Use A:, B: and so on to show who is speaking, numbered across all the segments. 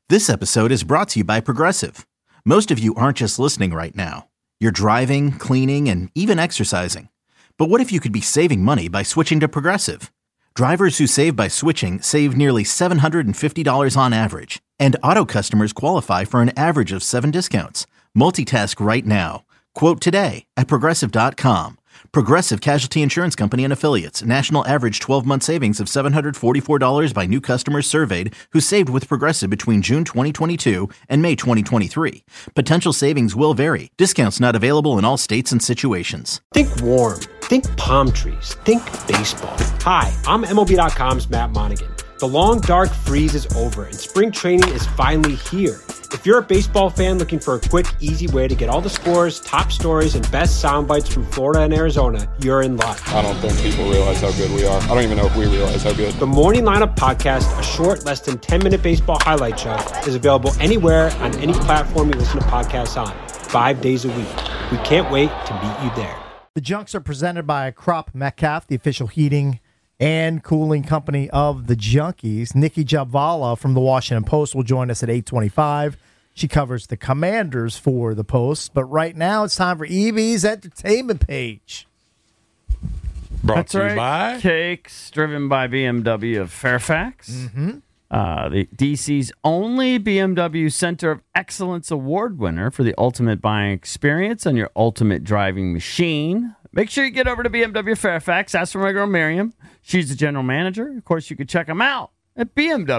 A: This episode is brought to you by Progressive. Most of you aren't just listening right now. You're driving, cleaning, and even exercising. But what if you could be saving money by switching to Progressive? Drivers who save by switching save nearly $750 on average. And auto customers qualify for an average of 7 discounts. Multitask right now. Quote today at Progressive.com. Progressive Casualty Insurance Company and Affiliates. National average 12-month savings of $744 by new customers surveyed who saved with Progressive between June 2022 and May 2023. Potential savings will vary. Discounts not available in all states and situations.
B: Think warm. Think palm trees. Think baseball. Hi, I'm MLB.com's Matt Monaghan. The long, dark freeze is over, and spring training is finally here. If you're a baseball fan looking for a quick, easy way to get all the scores, top stories, and best sound bites from Florida and Arizona, you're in luck.
C: I don't think people realize how good we are. I don't even know if we realize how good.
B: The Morning Lineup Podcast, a short, less than 10-minute baseball highlight show, is available anywhere on any platform you listen to podcasts on, 5 days a week. We can't wait to meet you there.
D: The Junks are presented by Crop Metcalf, the official heating and cooling company of the Junkies. Nikki Jabvala from the Washington Post will join us at 8:25. She covers the Commanders for the Post. But right now it's time for Evie's entertainment page.
E: Brought to you by Cakes, driven by BMW of Fairfax.
D: Mm-hmm.
E: The DC's only BMW Center of Excellence Award winner for the ultimate buying experience on your ultimate driving machine. Make sure you get over to BMW Fairfax. Ask for my girl Miriam. She's the general manager. Of course, you can check them out at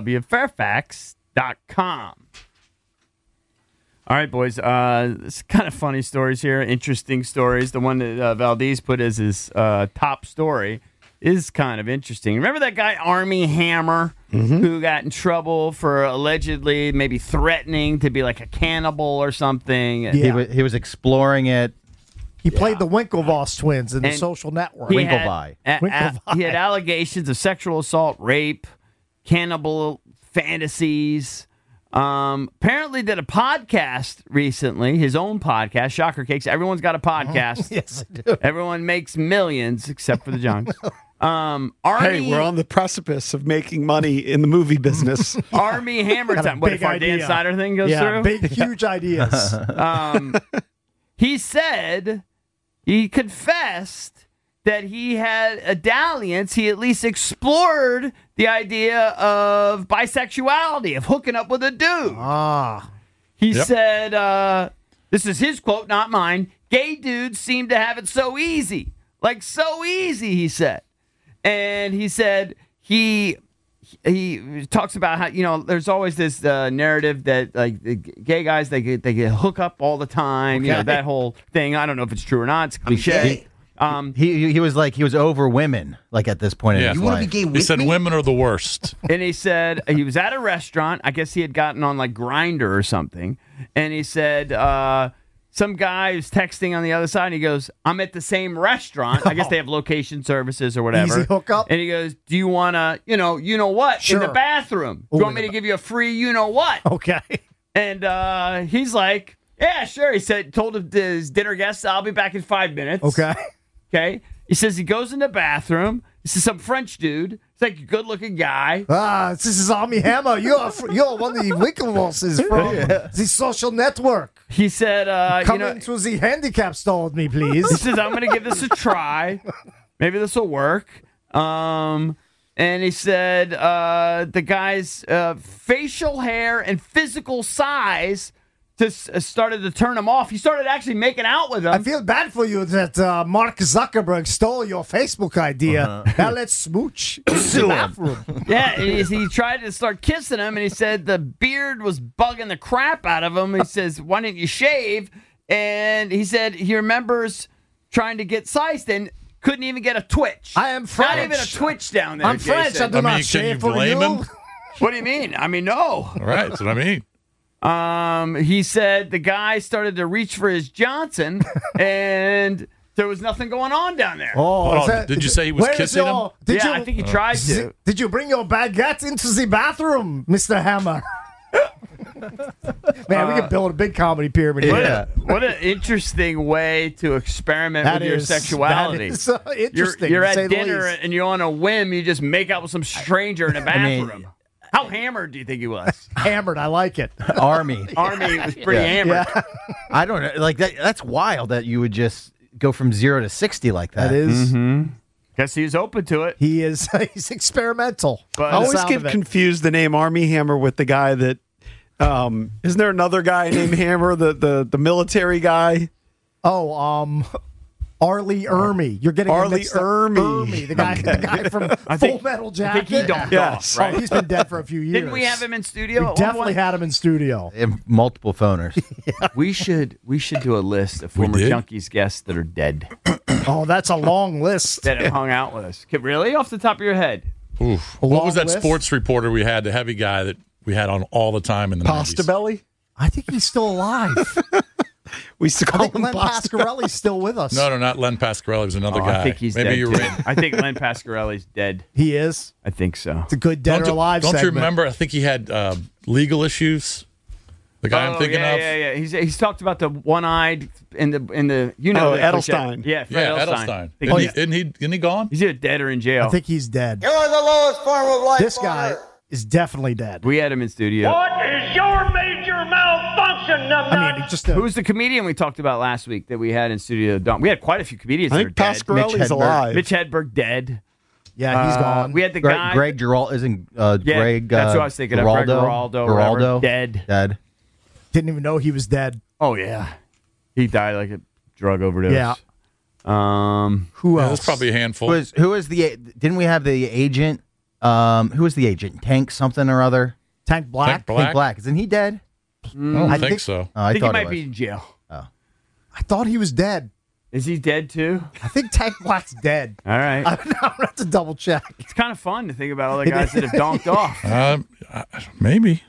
E: bmwfairfax.com. All right, boys. It's kind of funny stories here, interesting stories. The one that Valdez put as his top story is kind of interesting. Remember that guy, Armie Hammer, who got in trouble for allegedly maybe threatening to be like a cannibal or something?
D: Yeah.
F: He was exploring it.
D: He played the Winklevoss twins in The Social Network.
E: He had allegations of sexual assault, rape, cannibal fantasies. Apparently did a podcast recently, his own podcast, Shocker Cakes. Everyone's got a podcast.
D: Yes, I do.
E: Everyone makes millions except for the Junks. Armie,
G: hey, we're on the precipice of making money in the movie business.
E: Armie Hammer time. What if our Dan Snyder thing goes through?
D: Big, huge ideas.
E: He said, he confessed that he had a dalliance. He at least explored the idea of bisexuality, of hooking up with a dude. He said, this is his quote, not mine, "Gay dudes seem to have it so easy." Like, so easy, he said. And he said he talks about how, you know, there's always this narrative that, like, the gay guys, they get hook up all the time. Okay. You know, that whole thing. I don't know if it's true or not. It's cliche.
F: He was like, he was over women, like, at this point in his life.
H: You want to be gay with me? He said women are the worst.
E: And he said he was at a restaurant. I guess he had gotten on, like, Grindr or something. And he said some guy was texting on the other side, and he goes, "I'm at the same restaurant." I guess they have location services or whatever.
D: Easy hookup.
E: And he goes, "Do you want to, you know what,
D: Sure.
E: in the bathroom? Do you want me to give you a free you-know-what?"
D: Okay.
E: And he's like, "Yeah, sure." He said, told his dinner guests, "I'll be back in 5 minutes."
D: Okay.
E: Okay. He says he goes in the bathroom. This is some French dude. He's like a good-looking guy.
D: This is Armie Hammer. You're one of the Winklevosses from The Social Network.
E: He said,
D: Come into the handicap store with me, please.
E: He says, "I'm going to give this a try. Maybe this will work." And he said the guy's facial hair and physical size just started to turn him off. He started actually making out with him.
D: I feel bad for you that Mark Zuckerberg stole your Facebook idea. Now let's smooch in the bathroom.
E: Yeah, he tried to start kissing him, and he said the beard was bugging the crap out of him. He says, "Why didn't you shave?" And he said he remembers trying to get sized and couldn't even get a twitch.
D: I am French.
E: Not even a twitch down there,
D: I'm French.
E: Jason.
D: I do not shave for you.
H: Him?
E: What do you mean? I mean, no.
H: All right, that's what I mean.
E: He said the guy started to reach for his Johnson, and there was nothing going on down there.
D: Oh,
H: did you say he was kissing him?
E: I think he tried to.
D: Did you bring your baguette into the bathroom, Mr. Hammer? Man, we could build a big comedy pyramid here.
E: What an interesting way to experiment with your sexuality.
D: That is interesting.
E: You're at dinner and you're on a whim. You just make out with some stranger in a bathroom. How hammered do you think he was?
D: Hammered. I like it.
F: Army.
E: Army was pretty hammered.
D: Yeah,
F: I don't know. Like that's wild that you would just go from 0 to 60 like that.
D: that is.
E: Guess he was open to it.
D: He is. He's experimental.
E: But-
G: I always
D: Sound
G: get
D: of it.
G: confused the name Army Hammer with the guy that. Isn't there another guy named Hammer, the military guy?
D: Oh, Arlie Ermy. You're getting
G: Arlie
D: mixed up.
G: Ermy.
D: the guy from Full Metal
E: I
D: Jacket.
E: think he dumped
G: Yes.
E: off, right?
D: Oh, he's been dead for a few years.
E: Didn't we have him in studio?
D: We
E: at one
D: definitely
E: point?
D: had him in studio.
F: And multiple phoners.
E: We should do a list of former
H: did?
E: Junkies guests that are dead
D: Oh, that's a long list.
E: that have hung out with us. Really, off the top of your head?
H: Oof.
D: A
H: What
D: long
H: was that
D: list?
H: sports reporter we had, the heavy guy that we had on all the time in the
G: Pasta
H: 90s?
G: Belly?
D: I think he's still alive.
G: We used to
D: I
G: call
D: think
G: him
D: Len
G: Pasta.
D: Pasquarelli's still with us.
H: No, not Len Pasquarelli. It was another
E: Oh,
H: guy.
E: I think he's
H: Maybe
E: dead.
H: you're
E: too.
H: right.
E: I think Len Pasquarelli's dead.
D: He is.
E: I think so.
D: It's a good dead or alive
H: Don't you
D: segment.
H: remember? I think he had legal issues. The guy I'm thinking
E: yeah,
H: of.
E: Yeah. He's talked about the one-eyed in the you know
G: Oh,
E: the
G: Edelstein.
E: Yeah, Fred
H: Yeah,
E: Edelstein.
H: Edelstein.
E: Think
H: Isn't he gone?
E: he's either dead or in jail.
D: I think he's dead.
I: You're the lowest form of life.
D: This guy is definitely dead.
E: we had him in studio.
J: What is your major malfunction, numbnuts?
D: I mean, just
E: Who's the comedian we talked about last week that we had in studio? We had quite a few comedians
G: I
E: that are
G: think
E: dead.
G: Pasquarelli's
F: Mitch Hedberg.
G: alive.
E: Mitch Hedberg dead.
D: yeah, he's gone.
E: We had the guy.
F: Greg Giraldo isn't
E: Yeah,
F: Greg.
E: that's what I was thinking of. Greg Giraldo, whatever. Dead.
F: Dead.
D: Didn't even know he was dead.
E: Oh yeah, he died like a drug overdose.
D: Yeah.
E: Who
H: Yeah,
E: else?
H: there's probably a handful.
F: Who is the? Didn't we have the agent? Who was the agent? Tank something or other.
D: Tank Black.
H: Tank Black?
F: Tank Black. Isn't he dead?
H: I don't
D: I
H: think,
D: think-
H: so.
F: Oh,
E: I think he
F: thought
E: might
F: it was.
E: be in jail.
D: I thought he was dead.
E: Is he dead too?
D: I think Tank Black's dead.
E: All right.
D: I'm gonna have to double check.
E: It's kind of fun to think about all the guys that have donked off.
H: Maybe.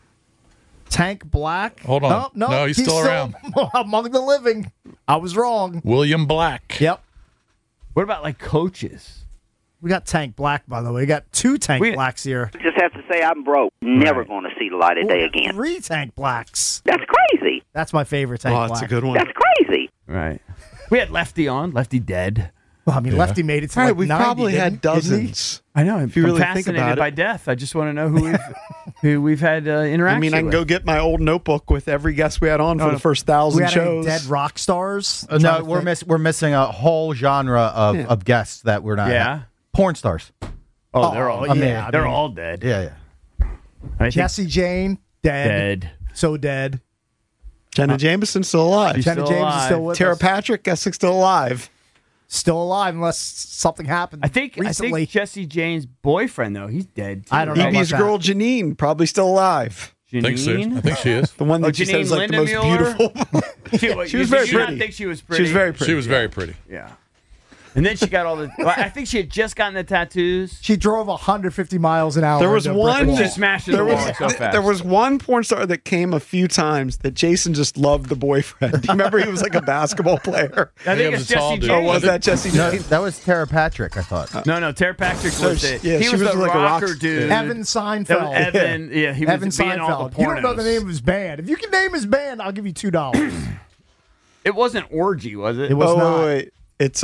D: Tank Black.
H: Hold on.
D: Oh, no,
H: No, he's still around.
D: among the living. I was wrong.
H: William Black.
D: Yep.
E: What about like coaches?
D: We got Tank Black, by the way. We got two Tank
E: We-
D: Blacks here.
I: Just have to say I'm broke. Never going to see the light of day again.
D: Three Tank Blacks.
I: That's crazy.
D: That's my favorite Tank
G: Oh,
D: Black.
G: that's a good one.
I: That's crazy.
E: Right. We had Lefty on. Lefty dead.
D: Well, I mean, Lefty made it to
G: All right,
D: like
G: we've
D: 90,
G: probably
D: didn't
G: had
D: he?
G: dozens.
E: I know.
G: If you really think
E: fascinated
G: about it.
E: by death. I just want to know who we've had interaction
G: I mean, I can
E: with.
G: go get my old notebook with every guest we had on for the first
D: We
G: 1,000
D: had any
G: shows.
D: dead rock stars.
F: No,
D: Trying to
F: we're
D: think.
F: we're missing a whole genre of guests that we're not.
E: Yeah.
F: Porn stars.
E: Oh, they're all.
D: yeah,
E: Yeah,
D: I
E: they're
D: mean-
E: all dead.
F: Yeah.
E: I think
D: Jesse Jane dead.
E: dead.
D: So dead.
G: Jenna Jameson's still alive.
E: She's
D: Jenna
E: still
D: James is
E: alive.
D: still with
G: Tara
D: us.
G: Patrick, guess is still alive.
D: Still alive unless something happened.
E: I think
D: recently.
E: Jesse Jane's boyfriend though he's dead. Too.
D: I don't know.
E: right?
G: EB's
D: about
G: girl Janine, probably still alive.
H: I think so. I
E: Janine.
H: think she is.
G: The one that
E: Oh,
G: you said was
E: Janine
G: like the most
E: Lindemuller?
G: beautiful.
E: She
G: was very
E: did you not
G: pretty.
E: think she was pretty?
G: She was very pretty.
H: She was very pretty.
E: Yeah. And then she got all the. Well, I think she had just gotten the tattoos.
D: She drove 150 miles an hour.
G: There was
D: into a brick
G: one.
D: wall.
E: She smashed into the wall so fast.
G: There was one porn star that came a few times that Jason just loved the boyfriend. Do you remember he was like a basketball player?
E: I think
H: it
E: it's
H: was a tall
E: Jesse
H: dude.
G: Oh,
E: James.
G: was that Jesse
F: No,
G: James?
F: that was Tara Patrick. I thought.
E: No, Tara Patrick was the.
G: yeah,
E: he
G: she
E: was
G: was
E: the
G: like a rock-
E: rocker dude.
D: Evan
E: That was
D: Seinfeld.
E: Evan. Yeah, he was
D: Evan
E: being all the
D: Seinfeld. You don't know the
E: pornos.
D: name of his band. If you can name his band, I'll give you $2.
E: It wasn't Orgy, was it?
D: It was
G: Oh,
D: not.
G: wait. It's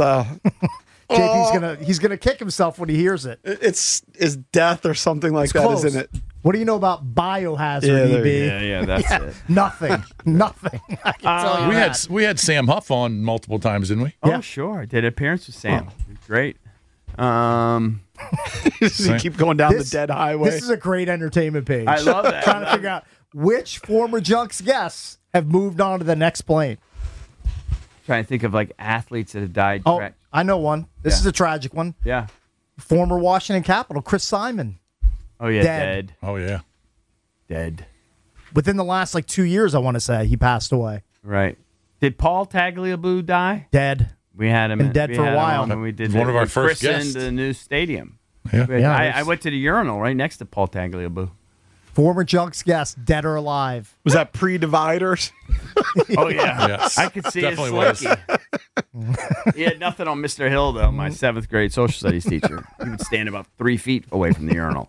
D: JP's gonna kick himself when he hears it.
G: it's death or something like
D: It's
G: that,
D: close.
G: isn't it?
D: What do you know about Biohazard,
G: Yeah, there
D: EB?
G: you
E: Yeah, that's it.
D: Nothing. Nothing. I can tell you that.
H: We had Sam Huff on multiple times, didn't we?
E: Oh,
D: Yeah.
E: sure. I did an appearance with Sam. Great.
G: You keep going down
D: This-
G: the dead highway.
D: This is a great entertainment page.
E: I love that.
D: Trying to figure out which former Junks guests have moved on to the next plane.
E: Trying to think of like athletes that have died.
D: Oh,
E: Tra-
D: I know one. This
E: Yeah.
D: is a tragic one.
E: yeah.
D: Former Washington Capitol, Chris Simon.
E: Oh yeah,
D: Dead.
E: dead.
H: Oh yeah.
E: Dead.
D: Within the last 2 years, I want to say, he passed away.
E: Right. Did Paul Tagliabue die?
D: Dead.
E: We had him.
D: Been dead
E: we
D: for a
E: had him
D: while.
E: on when we did
H: One
E: the-
H: of our
E: we
H: first
E: christened
H: guests.
E: the new stadium.
H: Yeah.
D: Yeah,
E: I
D: there's-
E: went to the urinal right next to Paul Tagliabue.
D: Former Junks guest, dead or alive.
G: Was that pre-dividers?
E: Oh yeah,
H: Yes.
E: I could see his
H: Definitely was.
E: slicky. He had nothing on Mr. Hill though, my 7th grade social studies teacher. He would stand about 3 feet away from the urinal.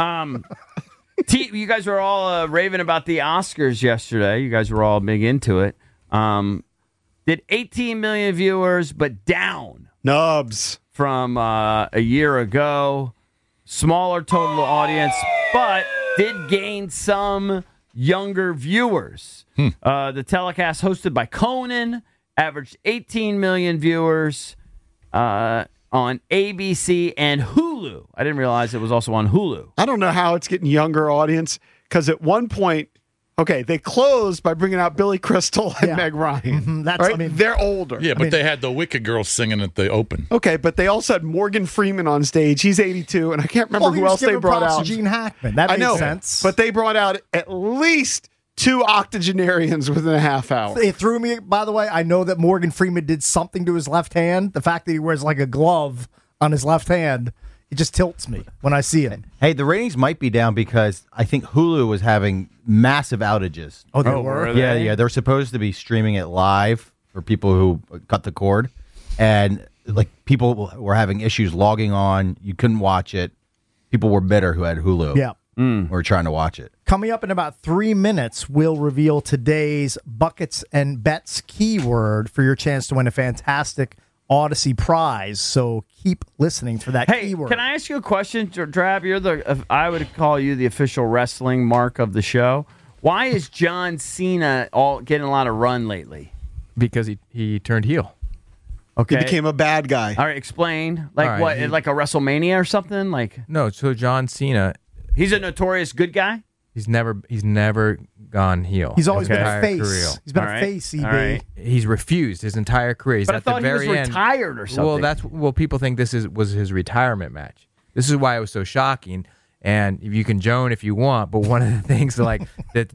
E: You guys were all raving about the Oscars yesterday. You guys were all big into it. Did 18 million viewers, but down
G: Nubs.
E: from a year ago. Smaller total audience, but did gain some younger viewers. The telecast hosted by Conan averaged 18 million viewers on ABC and Hulu. I didn't realize it was also on Hulu.
G: I don't know how it's getting younger audience, because at one point, okay, they closed by bringing out Billy Crystal and Meg Ryan. Right? They're older.
H: Yeah, but they had the Wicked Girls singing at the open.
G: Okay, but they also had Morgan Freeman on stage. He's 82, and I can't remember who else they brought out.
D: Gene Hackman. That makes sense.
G: But they brought out at least 2 octogenarians within a half hour.
D: It threw me, by the way. I know that Morgan Freeman did something to his left hand. The fact that he wears like a glove on his left hand, it just tilts me when I see him.
F: Hey, the ratings might be down because I think Hulu was having massive outages.
D: Oh, they were?
F: Yeah. They're supposed to be streaming it live for people who cut the cord. And like people were having issues logging on. You couldn't watch it. People were bitter who had Hulu.
D: Yeah.
F: Were trying to watch it.
D: Coming up in about 3 minutes, we'll reveal today's Buckets and Bets keyword for your chance to win a fantastic Odyssey prize. So keep listening for that keyword.
E: Can I ask you a question, Drab? I would call you the official wrestling mark of the show. Why is John Cena getting a lot of run lately?
K: Because he turned heel.
E: Okay.
G: He became a bad guy.
E: All right, explain. Like
K: All right,
E: what? Like a WrestleMania or something? Like
K: No, so John Cena,
E: he's a notorious good guy.
K: he's never gone heel.
D: He's always
K: his
D: been a
K: entire
D: face.
K: career.
D: He's been
E: All
D: a
E: right.
D: face, EB.
E: All right.
K: He's refused his entire career. He's
E: But I
K: at the
E: thought he was
K: very end.
E: retired or something.
K: Well, people think this was his retirement match. This is why it was so shocking. And you can joan if you want, but one of the things that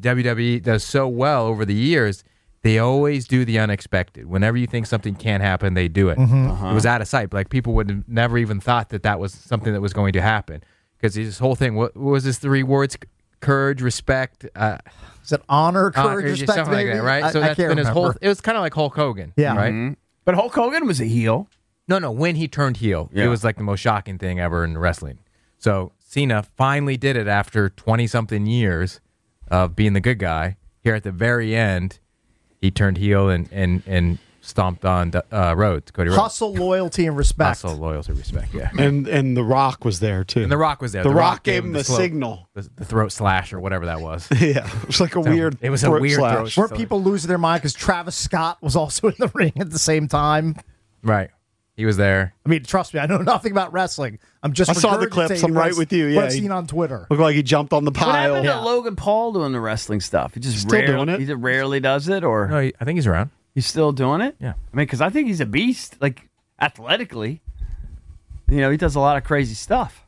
K: WWE does so well over the years, they always do the unexpected. Whenever you think something can't happen, they do it. It was out of sight. Like people would have never even thought that was something that was going to happen. Because this whole thing, what was his 3 words? Courage, respect.
D: Is it honor, courage, respect,
K: something like that, right? So
D: I
K: that's
D: can't
K: been his whole.
D: remember.
K: It was kind of like Hulk Hogan,
D: Yeah.
K: right?
E: But Hulk Hogan was a heel.
K: No, when he turned heel,
E: Yeah.
K: it was like the most shocking thing ever in wrestling. So Cena finally did it after 20-something years of being the good guy. Here at the very end, he turned heel and stomped on Rhodes, Cody Rhodes.
D: Hustle, loyalty, and respect.
K: Hustle, loyalty, respect, yeah.
G: And The Rock was there, too.
K: And The Rock was there.
G: The Rock gave him the signal.
K: The throat slash or whatever that was.
G: Yeah, it was like a weird
K: It was a
G: throat
K: weird
G: slash.
K: throat.
D: Were people losing their mind because Travis Scott was also in the ring at the same time?
K: Right. He was there.
D: I mean, trust me, I know nothing about wrestling. I'm just
G: I saw the clips. I'm right with you.
D: what
G: Yeah,
D: I've seen on Twitter.
G: Looked like he jumped on the
E: What
G: pile.
E: happened to Logan Paul doing the wrestling stuff? He just
G: Still doing it?
E: He just rarely does it, or
K: No, I think he's around.
E: he's still doing it.
K: Yeah.
E: I mean, because I think he's a beast, like athletically. You know, he does a lot of crazy stuff.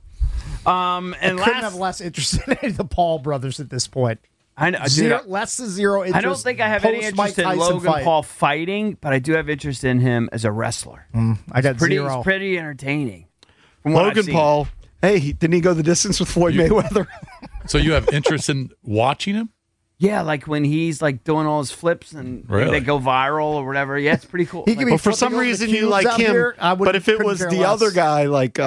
E: And
D: I couldn't have less interest in any of the Paul brothers at this point.
E: I know,
D: Less than zero interest.
E: I don't think I have any
D: post Mike
E: interest in
D: Tyson
E: Logan
D: fight.
E: Paul fighting, but I do have interest in him as a wrestler.
D: I got
E: He's
D: zero.
E: pretty entertaining. From what I've
G: Logan
E: seen.
G: Paul. Hey, didn't he go the distance with Floyd Mayweather?
H: So you have interest in watching him?
E: Yeah, like when he's like doing all his flips and
H: Really?
E: they go viral or whatever. Yeah, it's pretty cool.
D: He can be
G: Well, for
D: flipping
G: some
D: over the
G: reason you
D: cubes
G: like
D: out
G: him,
D: here, I
G: but if it
D: couldn't
G: was
D: care
G: the
D: less.
G: other guy, like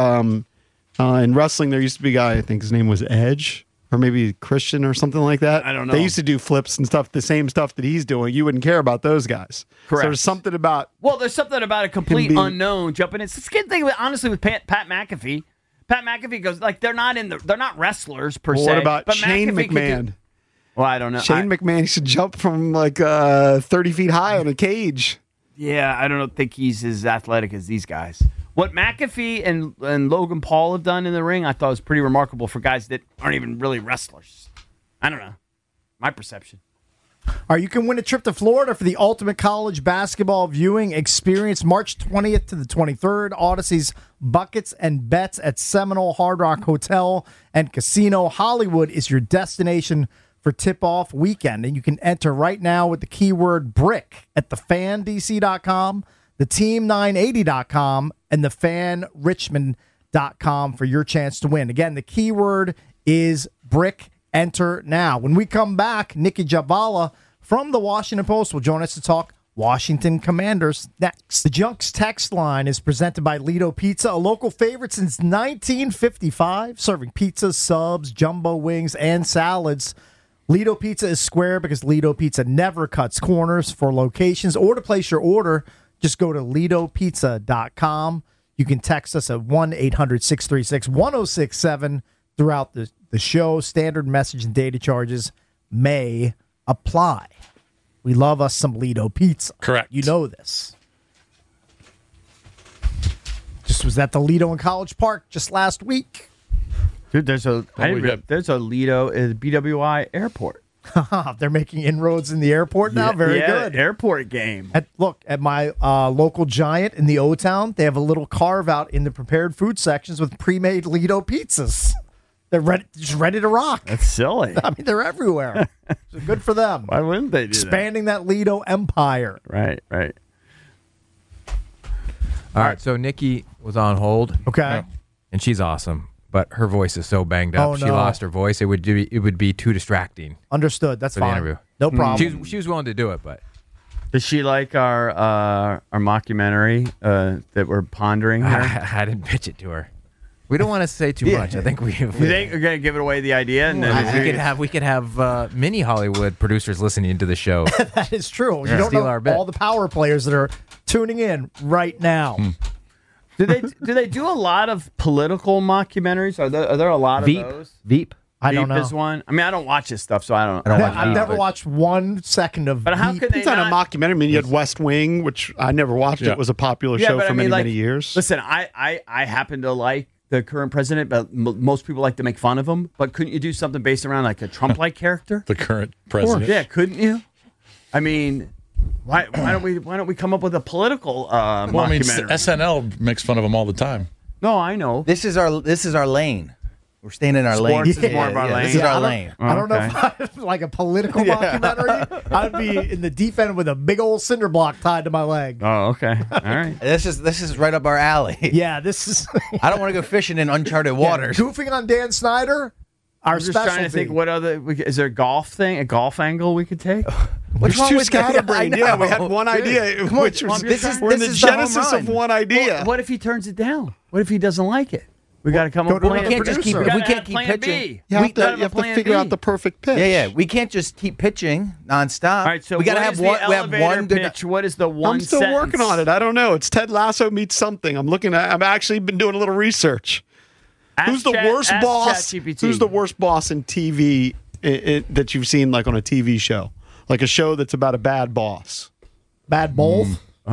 G: in wrestling, there used to be a guy, I think his name was Edge, or maybe Christian or something like that.
E: I don't know.
G: They used to do flips and stuff, the same stuff that he's doing. You wouldn't care about those guys.
E: Correct.
G: So there's something about
E: Well, there's something about a complete
G: Him being-
E: unknown jumping in. It's the same thing, honestly, with Pat McAfee. Pat McAfee goes like they're not wrestlers per se.
G: what about
E: but
G: Shane
E: McAfee could
G: McMahon?
E: do- well, I don't know.
G: Shane McMahon should jump from like 30 feet high in a cage.
E: Yeah, I don't think he's as athletic as these guys. What McAfee and Logan Paul have done in the ring, I thought was pretty remarkable for guys that aren't even really wrestlers. I don't know. My perception.
D: All right, you can win a trip to Florida for the ultimate college basketball viewing experience March 20th to the 23rd. Odyssey's Buckets and Bets at Seminole Hard Rock Hotel and Casino. Hollywood is your destination for tip-off weekend. And you can enter right now with the keyword BRICK at thefandc.com, theteam980.com, and thefanrichmond.com for your chance to win. Again, the keyword is BRICK. Enter now. When we come back, Nikki Javala from the Washington Post will join us to talk Washington Commanders next. The Junks text line is presented by Lido Pizza, a local favorite since 1955, serving pizzas, subs, jumbo wings, and salads. Lido Pizza is square because Lido Pizza never cuts corners. For locations or to place your order, just go to LidoPizza.com. You can text us at 1-800-636-1067. throughout the show. Standard message and data charges may apply. We love us some Lido pizza.
H: Correct.
D: You know this. Just was at the Lido in College Park just last week.
E: Dude, there's a Lido at BWI Airport.
D: They're making inroads in the airport now. Very good.
E: Airport game.
D: At my local Giant in the O-Town, they have a little carve out in the prepared food sections with pre-made Lido pizzas. They're just ready to rock.
E: That's silly.
D: I mean, they're everywhere. So good for them.
E: Why wouldn't they do
D: Expanding that Lido empire.
E: Right. All right, so Nikki was on hold.
D: Okay.
K: And she's awesome, but her voice is so banged up.
D: Oh,
K: She
D: no.
K: lost her voice. It would be too distracting
D: Understood. That's
K: for the
D: fine.
K: interview.
D: No problem.
K: She was willing to do it, but
E: Does she like our mockumentary that we're pondering here?
K: I didn't pitch it to her. We don't want to say too much. I think
E: You think we're gonna give it away the idea? And then
K: we could have mini Hollywood producers listening to the show.
D: That is true.
K: Yeah.
D: You don't
K: Steal
D: know
K: our bit.
D: all the power players that are tuning in right now.
E: do they do a lot of political mockumentaries? Are there a lot
F: Veep.
E: of those?
F: Veep.
D: I don't
E: Veep
D: know.
E: is one. I mean, I don't watch this stuff, so I don't
D: I've
E: Veep,
D: never
E: but-
D: watched 1 second of.
E: But how
D: Veep.
E: could they
G: It's not a
E: not?
G: mockumentary. I mean, you had West Wing, which I never watched.
H: Yeah.
G: It was a popular
E: Yeah,
G: show
E: but
G: for
E: I mean,
G: many years.
E: Listen, I happen to like the current president, but most people like to make fun of him. But couldn't you do something based around like a Trump-like character?
H: The current president.
E: Yeah, couldn't you? I mean, why don't we come up with a political
H: Well, I mean,
E: mockumentary?
H: SNL makes fun of him all the time.
E: No, I know.
F: This is our lane. We're staying in our lane.
E: Sports is more of our lane.
F: This is our
D: I don't-
F: lane.
D: I don't know if I like a political mockumentary. I'd be in the deep end with a big old cinder block tied to my leg.
E: Oh, okay. All right.
F: This is right up our alley.
D: Yeah, this is
F: I don't want to go fishing in uncharted waters.
D: goofing on Dan Snyder. Our
E: I'm just
D: specialty.
E: trying to think what other is there a golf angle we could take?
F: What's wrong
G: Too
F: with that?
G: scatterbrained.
F: I
G: Yeah, we
F: know.
G: had one idea,
F: Come on,
G: which was
F: this is-
G: we're in
F: this
G: the
F: is the home
G: genesis of
F: run.
G: one idea.
E: Well, what if he turns it down? What if he doesn't like it? We got to come
D: go
E: up
D: to
E: with a
D: another
E: plan.
F: We can't just keep.
D: producer.
E: We
F: We
E: gotta
F: can't
E: have
F: keep
E: plan
F: pitching.
E: B.
G: You have
E: gotta
G: to, you have to
E: plan
G: figure
E: B.
G: out the perfect pitch.
F: Yeah. We can't just keep pitching nonstop.
E: All right, so
F: we gotta
E: what
F: have
E: is
F: one.
E: the
F: We have
E: elevator
F: one good
E: pitch? What is the one
G: I'm still working on it. I don't know. It's Ted Lasso meets something. I've actually been doing a little research. Who's the worst boss? Who's the worst boss in TV that you've seen, like on a TV show, like a show that's about a bad boss?
D: Bad both.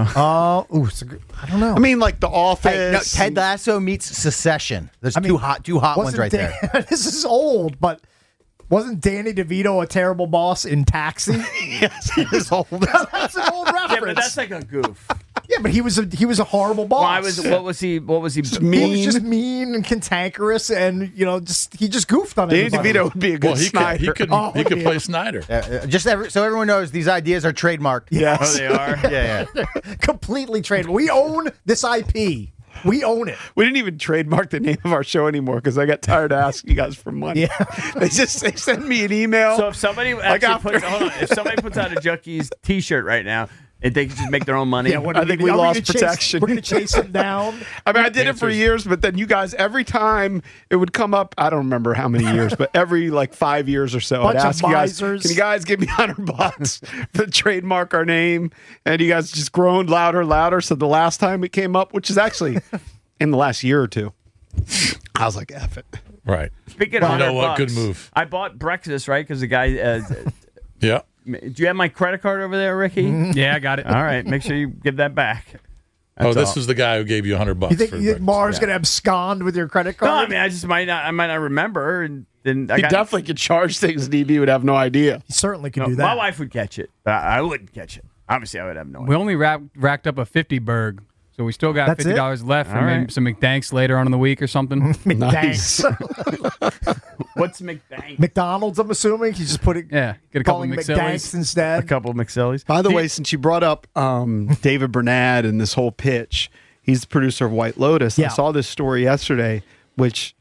D: I don't know.
G: I mean, like The Office.
F: Hey, no, Ted Lasso meets Secession. There's two hot ones right there.
D: This is old, but wasn't Danny DeVito a terrible boss in Taxi?
G: Yes, he is old.
D: That's an old reference.
E: Yeah, but that's like a goof.
D: Yeah, but he was a horrible boss.
E: What was he?
D: He was just mean and cantankerous, and he just goofed on
G: Danny
D: everybody.
G: DeVito would be a good
H: Well,
G: Snyder.
H: he could play Snyder.
F: So everyone knows these ideas are trademarked.
D: Yes.
E: Oh, they are.
F: Yeah.
D: Completely trademarked. We own this IP. We own it.
G: We didn't even trademark the name of our show anymore because I got tired of asking you guys for money.
D: Yeah.
G: They send me an email.
E: So if somebody if somebody puts out a Junkies T-shirt right now, and they can just make their own money.
D: Yeah,
G: I think we lost protection.
D: We're going to chase him down.
G: I mean, I did it for years, but then you guys, every time it would come up, I don't remember how many years, but every like 5 years or so, I'd
D: Bunch of
G: ask you guys,
D: misers.
G: can you guys give me $100 to trademark our name? And you guys just groaned louder. So the last time it came up, which is actually in the last year or two, I was like, F it.
H: Right.
E: Speaking of
H: You know
E: $100,
H: what? Good move.
E: I bought breakfast, right? Because the guy.
H: Yeah.
E: Do you have my credit card over there, Ricky?
L: Yeah, I got it.
E: All right, make sure you give that back.
H: This is the guy who gave you $100
D: You think,
H: for
D: you think
H: breakfast.
D: Mars going to abscond with your credit card?
E: No, I mean, I might not remember, and then
G: He definitely could charge things. DB would have no idea.
D: He certainly could
E: No,
D: do that.
E: my wife would catch it, but I wouldn't catch it. Obviously, I would have no idea.
L: We only racked up a 50 berg, so we still got
D: That's it?
L: $50 left for
E: All
L: maybe
E: right.
L: some McDanks later on in the week or something.
D: Thanks.
E: What's McDank?
D: McDonald's, I'm assuming. He's just putting
L: Yeah, get a couple
D: calling
L: McSillies.
D: McDanks instead.
E: A couple of McSillies.
G: By the way, since you brought up David Bernard and this whole pitch, he's the producer of White Lotus.
D: Yeah.
G: I saw this story yesterday, which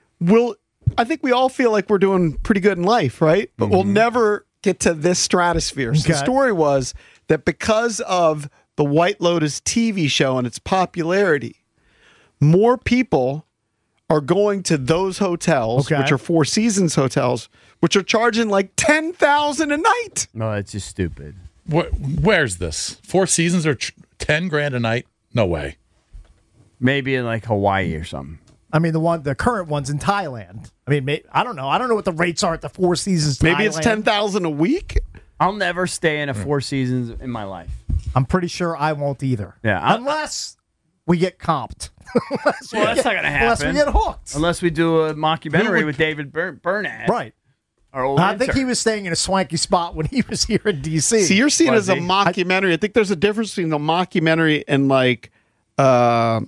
G: I think we all feel like we're doing pretty good in life, right? But we'll never get to this stratosphere. So the
D: Okay.
G: story was that because of the White Lotus TV show and its popularity, more people are going to those hotels,
D: Okay.
G: which are Four Seasons hotels, which are charging like $10,000 a night.
E: No, that's just stupid.
H: Where's this? Four Seasons are $10,000 a night? No way.
E: Maybe in like Hawaii or something.
D: I mean, the current one's in Thailand. I mean, I don't know. I don't know what the rates are at the Four Seasons.
G: Maybe it's
D: Thailand.
G: $10,000 a week.
E: I'll never stay in a Four Seasons in my life.
D: I'm pretty sure I won't either.
E: Yeah,
D: unless we get comped.
E: Well, that's not going to happen.
D: Unless we get hooked.
E: Unless we do a mockumentary with David Burnett.
D: Right. I think he was staying in a swanky spot when he was here in D.C.
G: See, you're seeing it as a mockumentary. I think there's a difference between a mockumentary and like a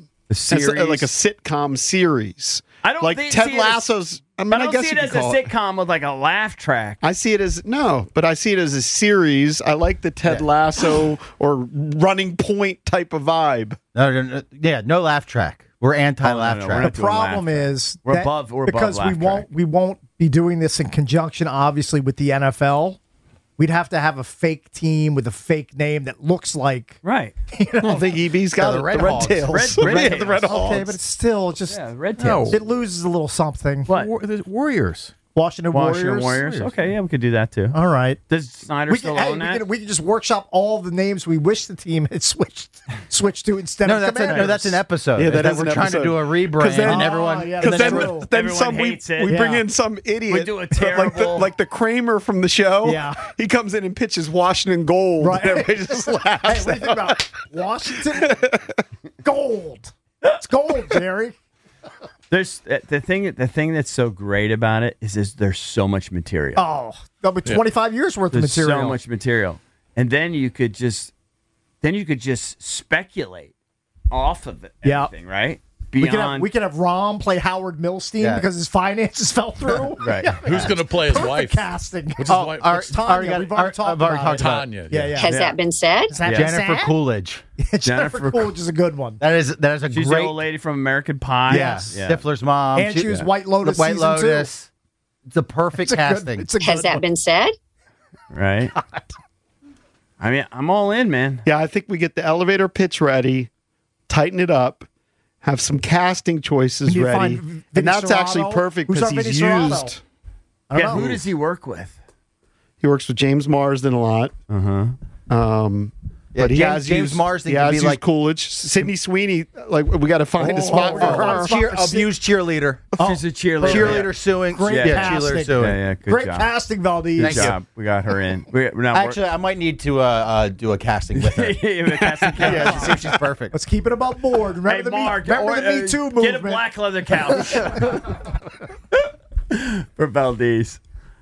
G: sitcom series.
E: I don't
G: like
E: think,
G: Ted Lasso's. I mean, I guess
E: see
G: you
E: it as
G: could
E: a
G: call it.
E: sitcom with like a laugh track.
G: I see it as but I see it as a series. I like the Ted Lasso or Running Point type of vibe.
F: No laugh track. We're anti-laugh track.
D: The problem is
E: we're
D: that
E: above
D: because
E: laugh
D: we won't be doing this in conjunction, obviously, with the NFL. We'd have to have a fake team with a fake name that looks like
E: right.
G: I don't think EB's got
F: the Red
G: Red Tails.
E: Red
G: Yeah,
E: Tails.
G: the Red Hogs.
D: Okay, but it's still just
E: Red Tails.
D: It loses a little something.
E: What?
K: The Warriors.
D: Washington
E: Warriors. Okay, yeah, we could do that too.
D: All right.
E: Does Snyder still own that?
D: We can just workshop all the names we wish the team had switched to instead of Commanders.
F: That's an episode.
G: Yeah, that is
F: we're
G: an
F: trying
G: episode.
F: to do a rebrand, and everyone.
G: Because then
E: everyone
G: we
E: hates it.
G: bring in some idiot.
E: We do a terrible,
G: like the Kramer from the show.
D: Yeah.
G: He comes in and pitches Washington Gold.
D: Right.
G: And everybody just laughs.
D: Hey, what do you think about Washington Gold? It's gold, Jerry.
E: There's the thing that's so great about it is there's so much material.
D: Oh, that'll be 25 years worth
E: There's
D: of material.
E: so much material, and then you could just speculate off of it.
D: Yeah.
E: Everything, right?
D: We can have Rom play Howard Milstein because his finances fell through.
K: Right.
H: Who's going to play his
D: Perfect
H: wife?
D: casting.
H: What's his wife?
D: It's Tanya. We've already talked about it.
H: Tanya.
D: Yeah.
M: Has that been said?
D: Is that
F: Jennifer
D: said?
F: Coolidge.
D: Jennifer Coolidge is a good one.
F: That is a
E: She's
F: great
E: the old lady from American Pie.
F: Yes.
E: Yeah.
F: Stifler's mom.
D: And she was White Lotus
F: White
D: season two.
F: Lotus. It's a perfect casting.
M: Has that been said?
E: Right. I mean, I'm all in, man.
G: Yeah, I think we get the elevator pitch ready, tighten it up, have some casting choices
D: We need to
G: ready.
D: find Vinny
G: And that's
D: Serrano.
G: actually perfect
D: Who's
G: because
D: our
G: he's
D: Vinny
G: used.
D: Serrano? I don't know.
E: Who does he work with?
G: He works with James Marsden a lot.
F: Yeah,
G: But he
F: James-
G: has
F: James
G: used,
F: Marsden
G: he
F: can
G: has
F: be
G: used
F: like-
G: Coolidge. Sydney Sweeney, like we got to find a spot for her.
F: Abused cheerleader.
E: She's a cheerleader.
F: Cheerleader suing.
D: Great
F: cheerleader
D: casting.
F: suing.
E: Yeah, good
D: Great
E: job.
D: casting, Valdez.
E: Good job. We got her in.
F: Actually, I might need to do a casting with her. Yeah, to see if she's perfect.
D: Let's keep it above board. Remember
E: Hey,
D: the
E: Mark,
D: remember the Me Too movement.
E: Get a black leather couch for Valdez.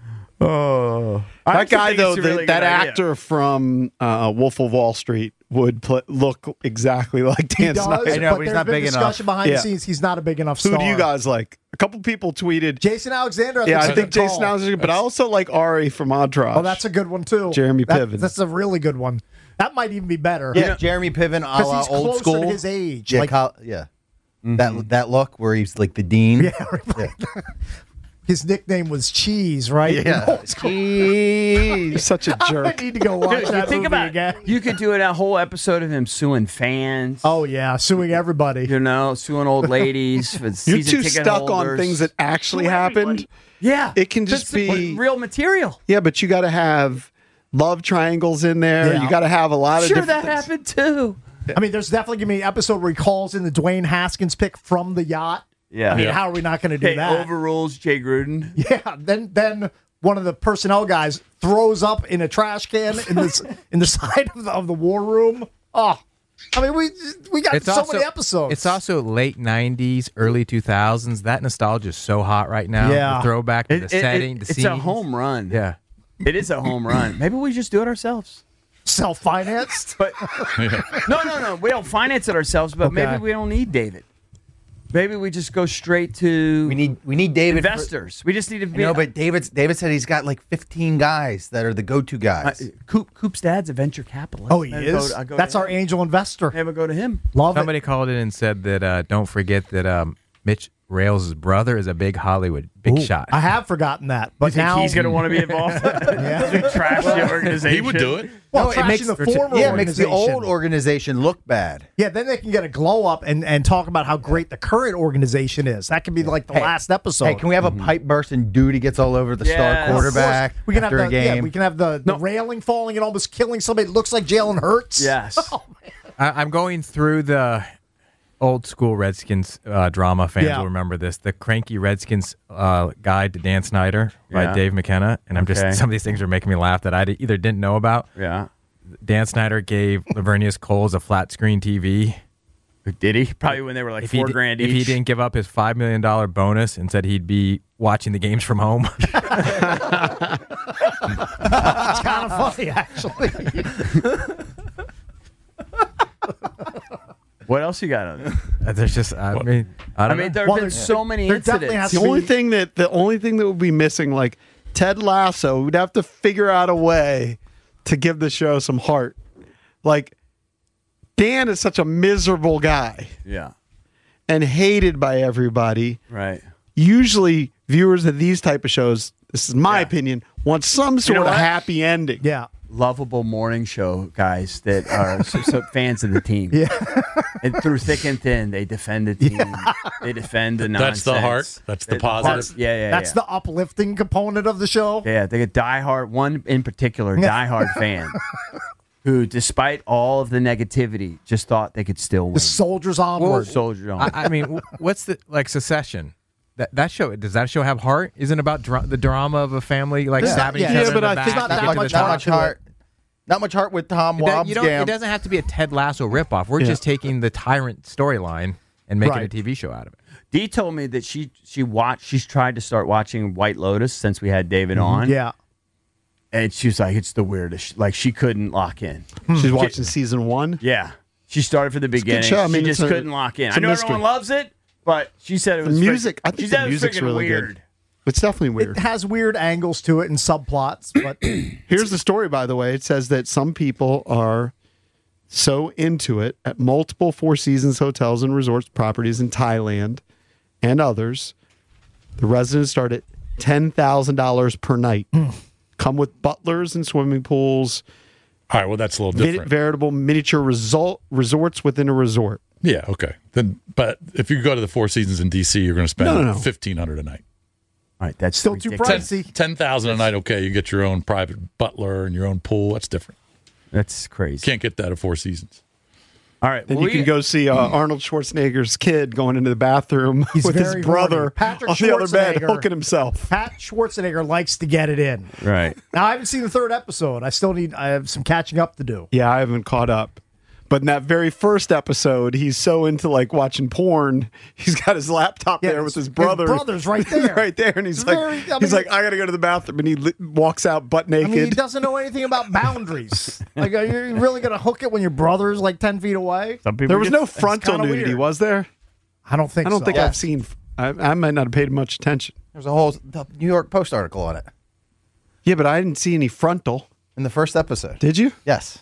E: Oh,
G: That guy, though, that actor from Wolf of Wall Street would look exactly like
D: He
G: Dan
D: does,
G: Snyder.
F: I know,
D: but
F: but he's
D: there's
F: not
D: been
F: big
D: discussion
F: enough.
D: behind
G: Yeah.
D: the scenes. He's not a big enough star.
G: Who do you guys like? A couple people tweeted.
D: Jason Alexander.
G: Yeah, I
D: think
G: think Jason Alexander, but I also like Ari from Entourage.
D: Oh, that's a good one too.
G: Jeremy Piven.
D: That's a really good one. That might even be better.
F: Yeah, Jeremy Piven, a
D: because
F: la
D: he's
F: old
D: closer
F: school.
D: to his age.
F: Yeah,
D: Like,
F: yeah. That look where he's like the dean.
D: yeah, right. His nickname was Cheese, right?
F: Yeah.
G: You're such a
D: I
G: jerk.
D: need to go watch
E: Dude,
D: that
E: you think
D: movie
E: about
D: again.
E: You could do a whole episode of him suing fans.
D: Oh yeah, suing everybody.
E: You know, suing old ladies for
G: You're
E: season
G: too
E: ticket
G: stuck
E: holders.
G: on things that actually
E: Sue
G: happened.
E: everybody. Yeah,
G: It can just
E: That's
G: be
E: real material.
G: Yeah, but you got to have love triangles in there.
D: Yeah.
G: You got to have a lot of
E: Sure,
G: different
E: that
G: things.
E: happened too.
D: I mean, there's definitely gonna be an episode where he calls in the Dwayne Haskins pick from the yacht.
E: Yeah.
D: I mean, how are we not going to do
E: Hey,
D: that?
E: overrules Jay Gruden.
D: Yeah. Then one of the personnel guys throws up in a trash can in the side of the war room. Oh, I mean, we got many episodes.
K: It's also late 90s, early 2000s. That nostalgia is so hot right now.
D: Yeah.
K: The throwback to the setting, the
E: It's
K: scenes.
E: a home run.
K: Yeah.
E: It is a home run. Maybe we just do it ourselves.
D: Self-financed.
E: But no. We don't finance it ourselves, but
D: Okay.
E: maybe we don't need David. Maybe we just go straight to
F: We need David.
E: investors. We just need to be.
F: No, but David said he's got like 15 guys that are the go-to guys.
E: Coop's dad's a venture capitalist.
D: Oh, he
E: Maybe
D: is.
E: go to
D: That's
E: him.
D: our angel investor.
E: Maybe go to him.
D: Love
K: Somebody called in and said that don't forget that Mitch Rails' brother is a big Hollywood big
D: Ooh,
K: shot.
D: I have forgotten that, but
E: You think
D: now
E: he's going to want to be involved? Trash the organization.
H: He would do it.
D: Well,
F: it makes
D: trashing the former
F: it makes the
D: organization.
F: old organization look bad.
D: Yeah, then they can get a glow up and talk about how great the current organization is. That could be like the last episode.
F: Hey, can we have a pipe burst and Duty gets all over the
E: Yes.
F: star
E: Of course.
F: quarterback
D: We can have
F: after
D: the
F: a game?
D: we can have the railing falling and almost killing somebody that looks like Jalen Hurts.
E: Yes.
K: I'm going through the old school Redskins drama fans
E: Yeah.
K: will remember this. The Cranky Redskins guide to Dan Snyder by
E: Yeah.
K: Dave McKenna. And I'm
E: Okay.
K: just, some of these things are making me laugh that I either didn't know about.
E: Yeah.
K: Dan Snyder gave Lavernius Coles a flat screen TV.
E: Did he? Probably when they were like
K: If he
E: $4,000
K: If he
E: each.
K: didn't give up his $5 million bonus and said he'd be watching the games from home.
D: It's kind of funny, actually.
E: What else you got on there?
K: There's just, I mean, I don't know.
E: there have been so many incidents.
G: The only thing that would be missing, like Ted Lasso, we'd have to figure out a way to give the show some heart. Like Dan is such a miserable guy.
E: Yeah.
G: And hated by everybody.
E: Right.
G: Usually viewers of these type of shows, this is my opinion, want some sort
E: know
G: of
E: what?
G: happy ending.
D: Yeah.
E: Lovable morning show guys that are so fans of the team.
D: Yeah.
E: And through thick and thin, they defend the team. They defend the nonsense.
H: That's the heart. That's the positive.
D: That's the uplifting component of the show.
E: Yeah, they get diehard, one in particular, diehard fan, who, despite all of the negativity, just thought they could still win.
D: The soldiers onward.
E: Soldiers onward.
K: I mean, what's the, like, Succession? That show, does that show have heart? Isn't it about the drama of a family stabbing each other in the back to get to the top?
F: Not much heart with Tom Wobb's
K: It doesn't have to be a Ted Lasso ripoff. We're just taking the tyrant storyline and making a TV show out of it.
E: Dee told me that she's tried to start watching White Lotus since we had David on.
D: Yeah.
E: And she was like, it's the weirdest. Like, she couldn't lock in.
G: She's watching season 1.
E: Yeah. She started from the
G: a good
E: beginning.
G: show. I mean,
E: she
G: it's
E: just
G: a-
E: couldn't lock in.
G: it's
E: I
G: a
E: know
G: mystery.
E: everyone loves it, but she said it was
G: The music, I
E: she
G: think
E: said
G: the
E: it was
G: music's
E: freaking
G: really
E: weird.
G: good. It's definitely weird.
D: It has weird angles to it and subplots, but
G: Here's the story, by the way. It says that some people are so into it at multiple Four Seasons hotels and resorts properties in Thailand and others. The residents start at $10,000 per night. Come with butlers and swimming pools.
H: All right, well, that's a little different.
G: Veritable miniature resorts within a resort.
H: Yeah, okay. Then, but if you go to the Four Seasons in D.C., you're going to spend
G: No.
H: $1,500 a night.
E: All right, that's
D: still too pricey.
H: $10,000 a night. Okay, you get your own private butler and your own pool. That's different.
E: That's crazy.
H: Can't get that at Four Seasons.
E: All right,
G: Then you can go see Arnold Schwarzenegger's kid going into the bathroom with his
D: very
G: brother
D: horny. Patrick
G: on the other bed,
D: Schwarzenegger.
G: hooking himself.
D: Pat Schwarzenegger likes to get it in.
E: Right.
D: Now, I haven't seen the third episode. I have some catching up to do.
G: Yeah, I haven't caught up. But in that very first episode, he's so into like watching porn. He's got his laptop there with his brother.
D: His brother's right there.
G: right there. And he's like, I got to go to the bathroom. And he walks out butt naked.
D: I mean, he doesn't know anything about boundaries. Like, are you really going to hook it when your brother's like 10 feet away?
G: There was no frontal nudity, was there?
D: I don't think so.
G: I don't think I've seen. I might not have paid much attention.
F: There's a whole New York Post article on it.
G: Yeah, but I didn't see any frontal.
F: In the first episode.
G: Did you?
F: Yes.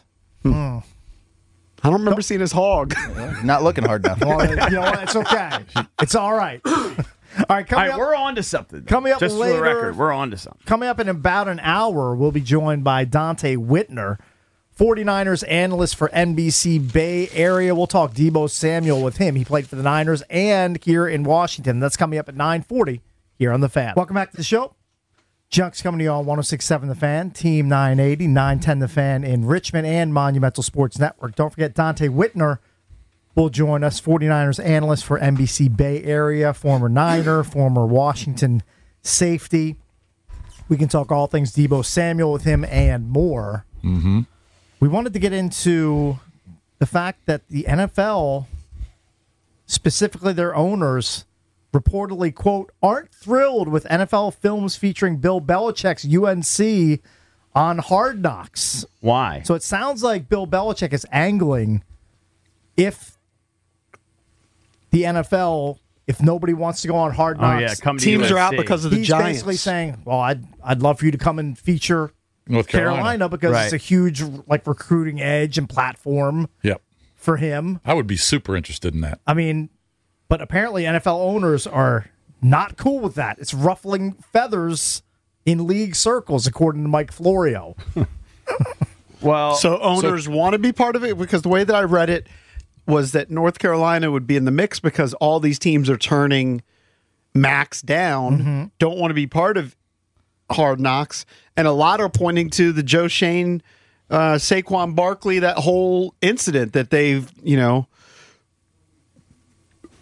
G: I don't remember seeing his hog.
F: Not looking hard enough.
D: Well, you know what? It's okay. It's all right. All right, coming up,
E: we're on to something.
D: Coming up
E: Just
D: later,
E: for the record, we're on to something.
D: Coming up in about an hour, we'll be joined by Dante Whitner, 49ers analyst for NBC Bay Area. We'll talk Deebo Samuel with him. He played for the Niners and here in Washington. That's coming up at 9:40 here on The Fan. Welcome back to the show. Junk's coming to you on 106.7 The Fan, Team 980, 910 The Fan in Richmond, and Monumental Sports Network. Don't forget Dante Whitner will join us, 49ers analyst for NBC Bay Area, former Niner, former Washington safety. We can talk all things Deebo Samuel with him and more.
H: Mm-hmm.
D: We wanted to get into the fact that the NFL, specifically their owners, reportedly, quote, aren't thrilled with NFL films featuring Bill Belichick's UNC on Hard Knocks.
E: Why?
D: So it sounds like Bill Belichick is angling if the NFL, if nobody wants to go on Hard Knocks,
E: come to
G: teams
E: USC.
G: are out because of the
D: he's
G: Giants.
D: basically saying, well, I'd love for you to come and feature
H: North Carolina.
D: because
E: Right.
D: it's a huge like recruiting edge and platform
H: Yep.
D: for him.
H: I would be super interested in that.
D: I mean, but apparently NFL owners are not cool with that. It's ruffling feathers in league circles, according to Mike Florio.
E: Well,
G: So owners want to be part of it because the way that I read it was that North Carolina would be in the mix because all these teams are turning Max down, don't want to be part of Hard Knocks, and a lot are pointing to the Joe Shane, Saquon Barkley, that whole incident that they've,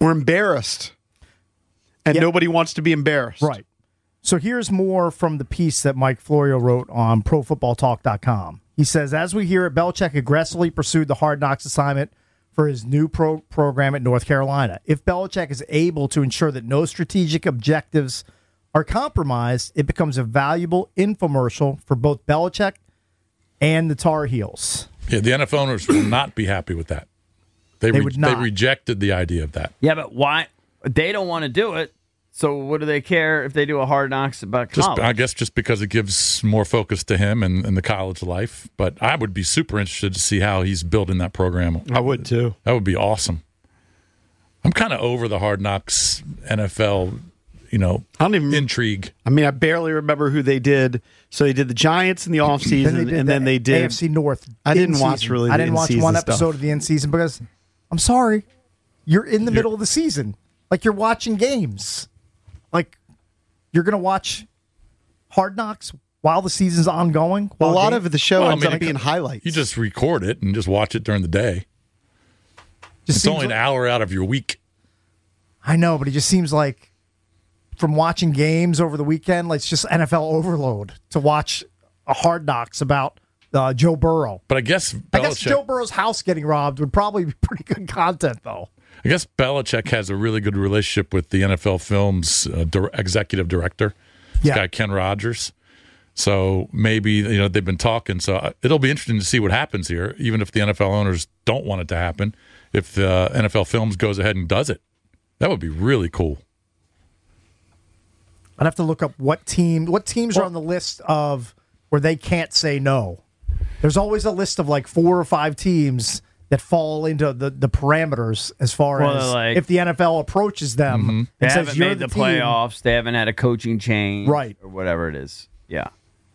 G: We're embarrassed. And nobody wants to be embarrassed.
D: Right. So here's more from the piece that Mike Florio wrote on ProFootballTalk.com. He says, as we hear it, Belichick aggressively pursued the Hard Knocks assignment for his new program at North Carolina. If Belichick is able to ensure that no strategic objectives are compromised, it becomes a valuable infomercial for both Belichick and the Tar Heels.
N: Yeah, the NFL owners will not be happy with that. They would not. They rejected the idea of that.
E: Yeah, but why? They don't want to do it. So what do they care if they do a Hard Knocks about college?
N: I guess just because it gives more focus to him and the college life. But I would be super interested to see how he's building that program.
G: I would too.
N: That would be awesome. I'm kind of over the Hard Knocks NFL, I don't even intrigue.
G: I mean, I barely remember who they did. So they did the Giants in the offseason, and then they did
D: AFC North.
G: I didn't watch really.
D: I didn't watch one episode
G: stuff.
D: of the in season because I'm sorry, you're in the middle of the season, like you're watching games. Like, you're going to watch Hard Knocks while the season's ongoing?
G: A lot of the show ends up being highlights.
N: You just record it and just watch it during the day. It's only an hour out of your week.
D: I know, but it just seems like from watching games over the weekend, like it's just NFL overload to watch a Hard Knocks about Joe Burrow.
N: But I guess
D: Joe Burrow's house getting robbed would probably be pretty good content, though.
N: I guess Belichick has a really good relationship with the NFL Films executive director, this guy Ken Rogers. So maybe they've been talking. So it'll be interesting to see what happens here, even if the NFL owners don't want it to happen. If the NFL Films goes ahead and does it, that would be really cool.
D: I'd have to look up what teams are on the list of where they can't say no. There's always a list of like 4 or 5 teams that fall into the parameters as far as like, if the NFL approaches them
E: they
D: and
E: haven't
D: says you're
E: made the
D: team.
E: playoffs, they haven't had a coaching change,
D: right,
E: or whatever it is. Yeah.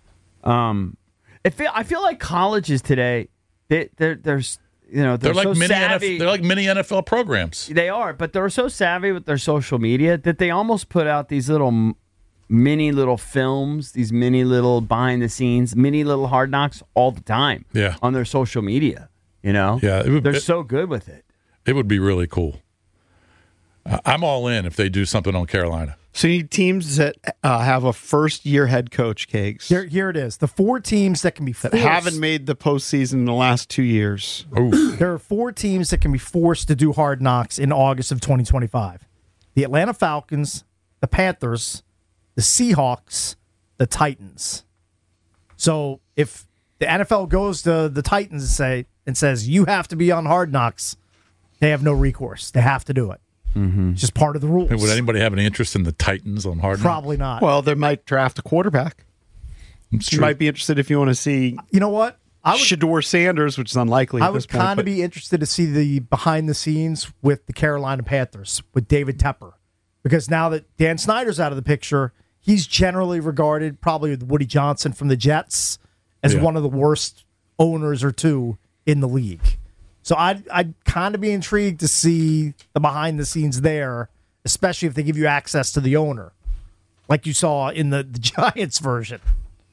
E: I feel like colleges today, they're like
N: so
E: mini savvy.
N: They're like mini NFL programs.
E: They are, but they're so savvy with their social media that they almost put out these mini little films, these mini little behind the scenes, mini little Hard Knocks all the time.
N: Yeah.
E: On their social media.
N: Yeah,
E: they're so good with it.
N: It would be really cool. I'm all in if they do something on Carolina.
G: So you need teams that have a first-year head coach, Cakes.
D: Here it is. The 4 teams that can be forced.
G: That haven't made the postseason in the last 2 years.
N: Ooh.
D: There are 4 teams that can be forced to do Hard Knocks in August of 2025. The Atlanta Falcons, the Panthers, the Seahawks, the Titans. So if the NFL goes to the Titans and says, you have to be on Hard Knocks, they have no recourse. They have to do it. It's just part of the rules.
N: Would anybody have any interest in the Titans on Hard Knocks?
D: Probably not.
G: Well, they might draft a quarterback. You might be interested if you want to see.
D: You know what?
G: Shedeur Sanders, which is unlikely.
D: I would kind of be interested to see the behind the scenes with the Carolina Panthers with David Tepper, because now that Dan Snyder's out of the picture, he's generally regarded, probably with Woody Johnson from the Jets, as one of the worst owners or two in the league. So I'd kind of be intrigued to see the behind the scenes there, especially if they give you access to the owner, like you saw in the Giants version.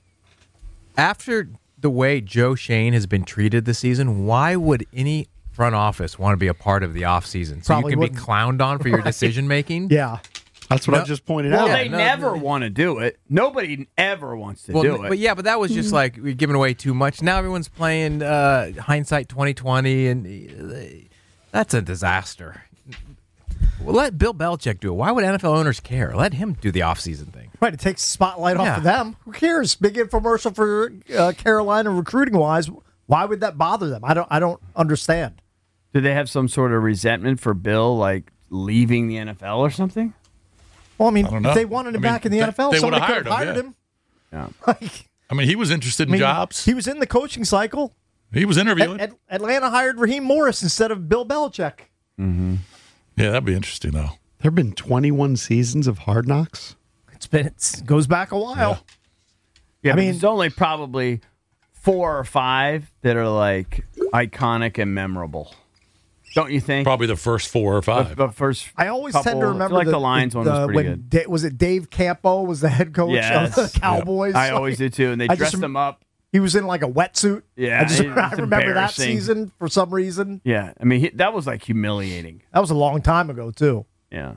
K: After the way Joe Shane has been treated this season, why would any front office want to be a part of the offseason? So
D: Probably
K: you can
D: wouldn't.
K: be clowned on for your decision making?
D: Yeah.
G: That's what I just pointed out.
E: Well, they never want to do it. Nobody ever wants to do it.
K: But that was just like we're giving away too much. Now everyone's playing hindsight 2020, and that's a disaster. Well, let Bill Belichick do it. Why would NFL owners care? Let him do the offseason thing.
D: Right, it takes the spotlight off of them. Who cares? Big infomercial for Carolina recruiting-wise. Why would that bother them? I don't understand.
E: Do they have some sort of resentment for Bill, like leaving the NFL or something?
D: Well, I mean,
N: I don't know.
D: if they wanted him back in the NFL,
N: they
D: somebody
N: would've
D: could have hired him.
E: Yeah.
N: I mean, he was interested in jobs.
D: He was in the coaching cycle.
N: He was interviewing.
D: Atlanta hired Raheem Morris instead of Bill Belichick.
N: Mm-hmm. Yeah, that'd be interesting, though.
G: There have been 21 seasons of Hard Knocks.
D: It goes back a while.
E: Yeah, I mean, there's only probably 4 or 5 that are like iconic and memorable. Don't you think?
N: Probably the first 4 or 5.
E: The first
D: I always
E: couple,
D: tend to remember
E: I feel like the Lions one was pretty good.
D: Was it Dave Campo was the head coach of the Cowboys?
E: I always do too, and they dressed him up.
D: He was in like a wetsuit.
E: Yeah,
D: I remember that
E: embarrassing.
D: season for some reason.
E: Yeah, I mean that was like humiliating.
D: That was a long time ago too.
E: Yeah.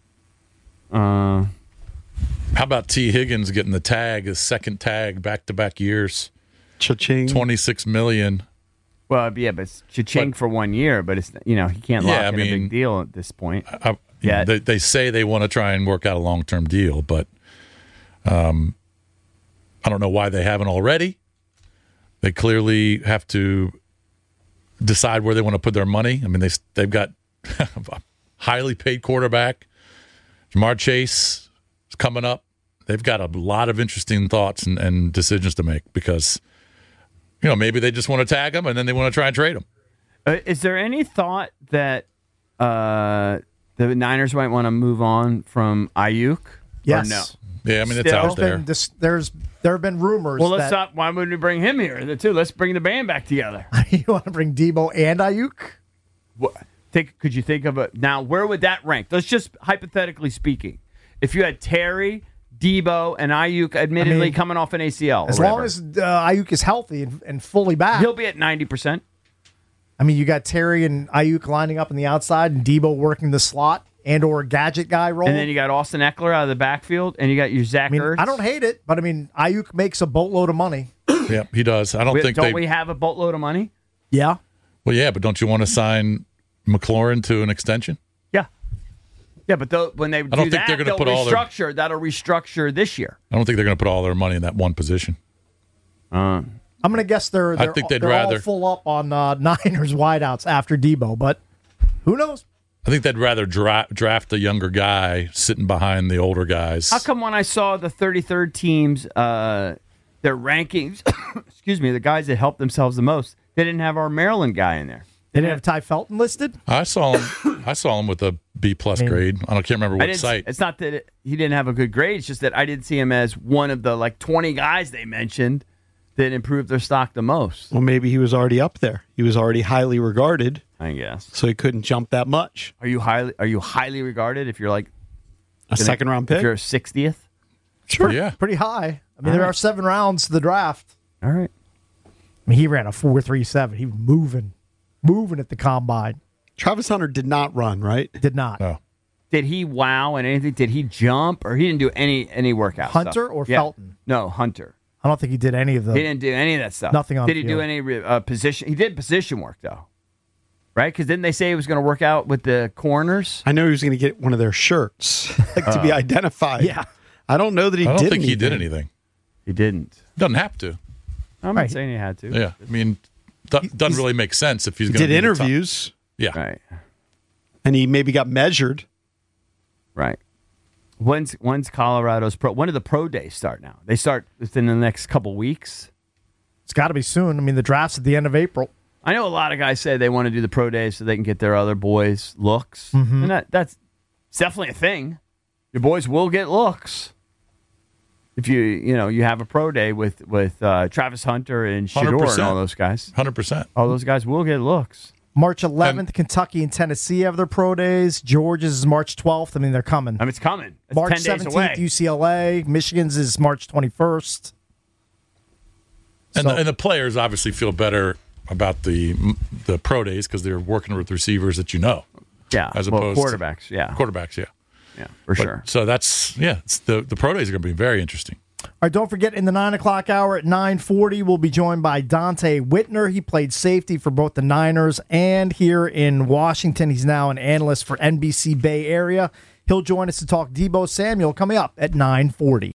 N: How about T. Higgins getting the tag, his second tag, back-to-back years?
G: Cha-ching.
N: $26 million.
E: Well, yeah, but it's cha-ching for 1 year, but it's he can't lock in a big deal at this point.
N: Yeah, they say they want to try and work out a long-term deal, but I don't know why they haven't already. They clearly have to decide where they want to put their money. I mean, they've got a highly paid quarterback. Jamar Chase is coming up. They've got a lot of interesting thoughts and decisions to make because, maybe they just want to tag him and then they want to try and trade him.
E: Is there any thought that the Niners might want to move on from Ayuk?
D: Yes.
E: Or no?
N: Yeah, I mean, it's out there.
D: There have been rumors.
E: Well, why wouldn't we bring him here too? Let's bring the band back together.
D: You want to bring Debo and Ayuk?
E: Could you think of it now? Where would that rank? Let's just hypothetically speaking, if you had Terry, Debo, and Ayuk, admittedly coming off an ACL,
D: as long as Ayuk is healthy and fully back,
E: he'll be at 90%.
D: I mean, you got Terry and Ayuk lining up on the outside, and Debo working the slot and or gadget guy role.
E: And then you got Austin Eckler out of the backfield, and you got your Zach Ertz.
D: I don't hate it, but Ayuk makes a boatload of money.
N: Yeah, he does. I don't think
E: we have a boatload of money?
D: Yeah.
N: Well, yeah, but don't you want to sign McLaurin to an extension?
E: Yeah. Yeah, but when they do
N: think
E: that,
N: they're gonna
E: they'll
N: put all
E: restructure. That'll restructure this year.
N: I don't think they're going to put all their money in that one position.
D: I'm going to guess they're all full up on Niners wideouts after Debo, but who knows?
N: I think they'd rather draft a younger guy sitting behind the older guys.
E: How come when I saw the 33rd teams, their rankings, excuse me, the guys that helped themselves the most, they didn't have our Maryland guy in there.
D: They didn't have Ty Felton listed?
N: I saw him with a B+ grade. I can't remember what site.
E: It's not that he didn't have a good grade. It's just that I didn't see him as one of the 20 guys they mentioned that improved their stock the most.
G: Well, maybe he was already up there. He was already highly regarded.
E: I guess.
G: So he couldn't jump that much.
E: Are you highly regarded if you're like
G: a second round pick?
E: If you're 60th?
G: Sure.
N: Yeah.
D: Pretty high. There are 7 rounds to the draft.
E: All right.
D: He ran a 4.37. He was moving at the combine.
G: Travis Hunter did not run, right?
D: Did not.
N: No.
E: Did he wow and anything? Did he jump or he didn't do any workout
D: Hunter
E: stuff?
D: or Felton?
E: No, Hunter.
D: I don't think he did any of the.
E: He didn't do any of that stuff.
D: Nothing on
E: Did
D: the
E: he
D: field.
E: do any position? He did position work though, right? Because didn't they say he was going to work out with the corners?
G: I know he was going to get one of their shirts to be identified.
D: Yeah.
G: I don't know that he did.
N: I don't think
G: anything.
N: he did anything.
E: He didn't.
N: Doesn't have to.
E: I'm not saying he had to.
N: Yeah, I mean, doesn't really make sense if he's
G: He
N: going to
G: did interviews.
N: Yeah.
E: Right.
G: And he maybe got measured.
E: Right. When's Colorado's when do the pro days start now? They start within the next couple weeks.
D: It's got to be soon. The draft's at the end of April.
E: I know a lot of guys say they want to do the pro days so they can get their other boys looks, and that's definitely a thing. Your boys will get looks if you have a pro day with Travis Hunter and Shedeur
N: 100%.
E: and all those guys.
N: 100%.
E: All those guys will get looks.
D: March 11th, Kentucky and Tennessee have their pro days. Georgia's is March 12th. They're coming.
E: It's coming. It's
D: March
E: 10 days
D: 17th,
E: away.
D: UCLA. Michigan's is March 21st.
N: And the players obviously feel better about the pro days because they're working with receivers that
E: Yeah,
N: as opposed
E: quarterbacks.
N: Quarterbacks, yeah.
E: Yeah, for sure.
N: So that's, it's the pro days are going to be very interesting.
D: All right, don't forget, in the 9 o'clock hour at 9:40, we'll be joined by Dante Whitner. He played safety for both the Niners and here in Washington. He's now an analyst for NBC Bay Area. He'll join us to talk Deebo Samuel coming up at 9:40.